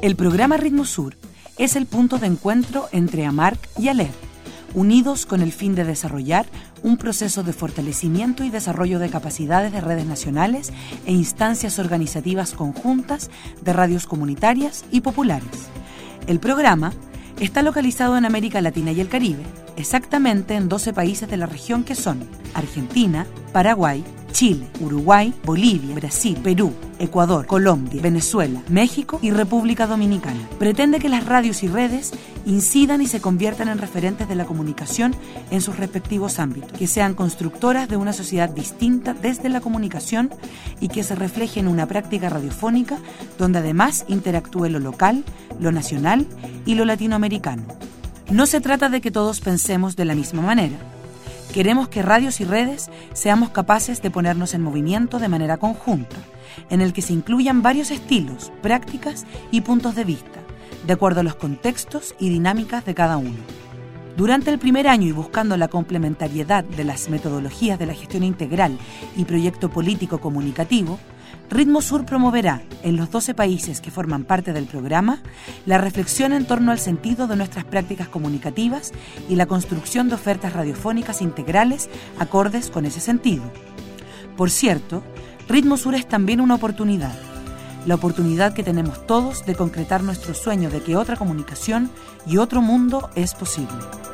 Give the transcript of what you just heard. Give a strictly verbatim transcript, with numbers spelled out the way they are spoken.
El programa Ritmo Sur es el punto de encuentro entre AMARC y ALER, unidos con el fin de desarrollar un proceso de fortalecimiento y desarrollo de capacidades de redes nacionales e instancias organizativas conjuntas de radios comunitarias y populares. El programa está localizado en América Latina y el Caribe, exactamente en doce países de la región que son Argentina, Paraguay, Chile, Uruguay, Bolivia, Brasil, Perú, Ecuador, Colombia, Venezuela, México y República Dominicana. Pretende que las radios y redes incidan y se conviertan en referentes de la comunicación en sus respectivos ámbitos, que sean constructoras de una sociedad distinta desde la comunicación y que se refleje en una práctica radiofónica donde además interactúe lo local, lo nacional y lo latinoamericano. No se trata de que todos pensemos de la misma manera. Queremos que radios y redes seamos capaces de ponernos en movimiento de manera conjunta, en el que se incluyan varios estilos, prácticas y puntos de vista, de acuerdo a los contextos y dinámicas de cada uno. Durante el primer año y buscando la complementariedad de las metodologías de la gestión integral y proyecto político comunicativo, Ritmo Sur promoverá, en los doce países que forman parte del programa, la reflexión en torno al sentido de nuestras prácticas comunicativas y la construcción de ofertas radiofónicas integrales acordes con ese sentido. Por cierto, Ritmo Sur es también una oportunidad, la oportunidad que tenemos todos de concretar nuestro sueño de que otra comunicación y otro mundo es posible.